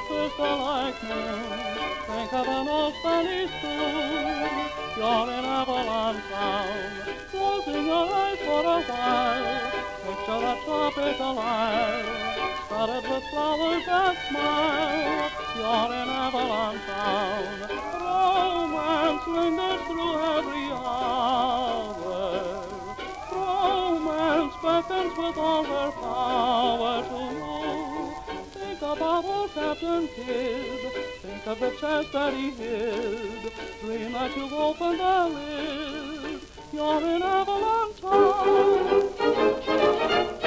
first a lightning, think of an old Spanish tune. You're in Avalon Town, closing your eyes for a while. Picture a tropical isle, studded with flowers that smile. You're in Avalon Town, romance lingers through every hour. Romance beckons with all her power to you. Think about old Captain Kidd, think of the chest that he hid. Dream that you've opened the lid, you're in Avalon Town.